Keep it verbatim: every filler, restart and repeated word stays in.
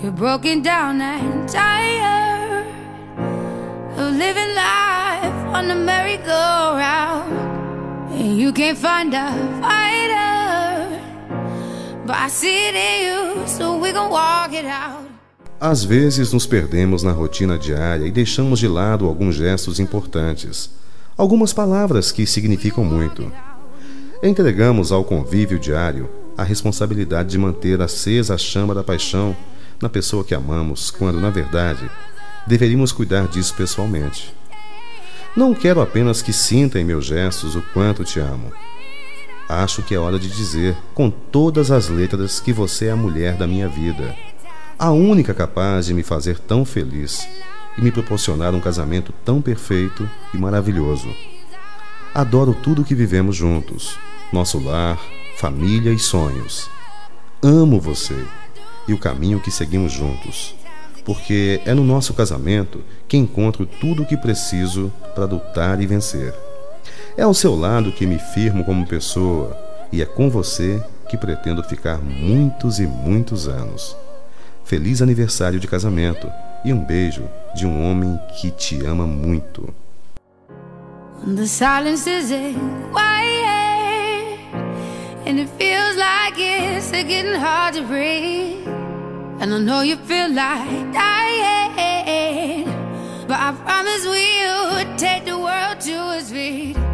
You're broken down and tired of living life on the merry-go-round, and you can't find a fighter, but I see it in you, so we gon' walk it out. Às vezes nos perdemos na rotina diária e deixamos de lado alguns gestos importantes, algumas palavras que significam muito. Entregamos ao convívio diário a responsabilidade de manter acesa a chama da paixão na pessoa que amamos, quando, na verdade, deveríamos cuidar disso pessoalmente. Não quero apenas que sinta em meus gestos o quanto te amo. Acho que é hora de dizer, com todas as letras, que você é a mulher da minha vida, a única capaz de me fazer tão feliz e me proporcionar um casamento tão perfeito e maravilhoso. Adoro tudo que vivemos juntos, nosso lar, família e sonhos. Amo você e o caminho que seguimos juntos, porque é no nosso casamento que encontro tudo o que preciso para lutar e vencer. É ao seu lado que me firmo como pessoa, e é com você que pretendo ficar muitos e muitos anos. Feliz aniversário de casamento e um beijo de um homem que te ama muito. The silence is quiet, and it feels like it's getting hard to breathe. And I know you feel like dying, but I promise we'll take the world to its feet.